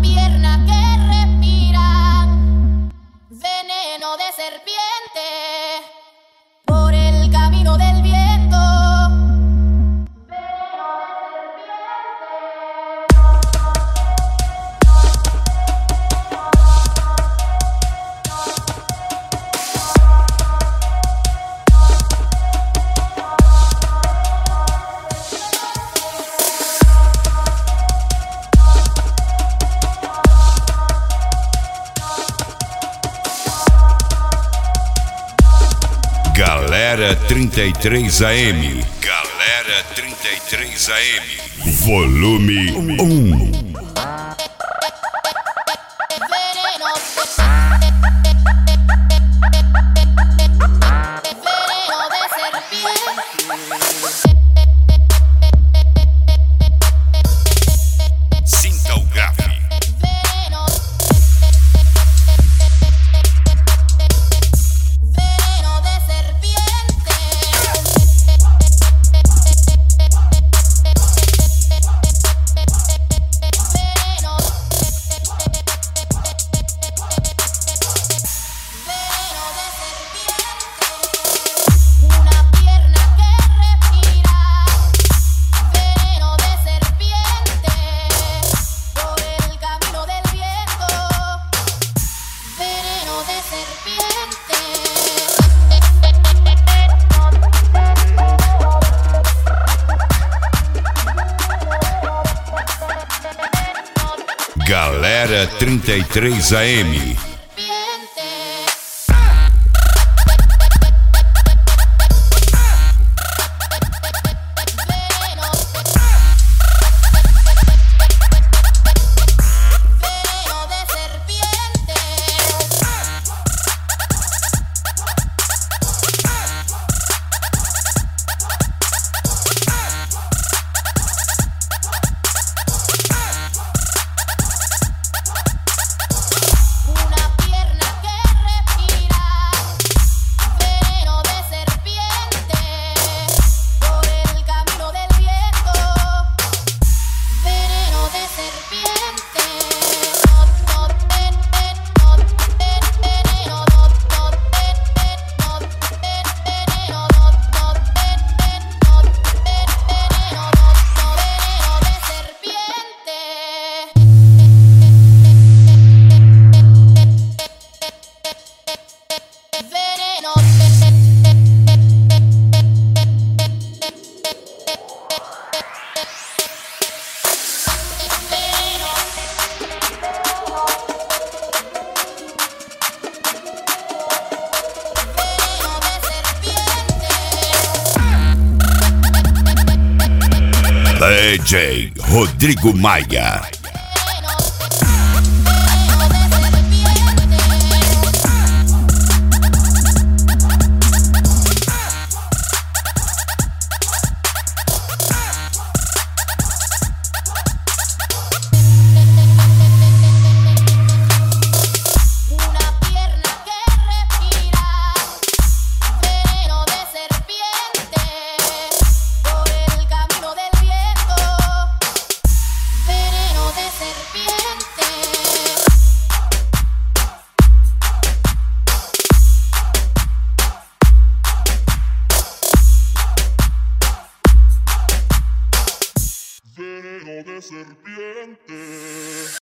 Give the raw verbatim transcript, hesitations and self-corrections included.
pierna que respira veneno de serpiente por el camino del viento. Galera trinta e três A M. Galera trinta e três A M. Volume um. Veneno, veneno de serpiente. Sinta o grave. Veneno, veneno de serpiente. Veneno, veneno de serpiente. Una pierna que respira veneno de serpiente por el camino del viento. Veneno de serpiente. Galera trinta e três A M. Una pierna que respira veneno de serpiente por el camino del viento. Veneno de serpiente. No, no, ven, ven, no, ven, veneno, no, no, ven, ven, no, ven, veneno, no, no, ven, ven, no, ven, veneno, no, no, veneno de serpiente. Veneno, veneno de serpiente. D J Rodrigo Maia.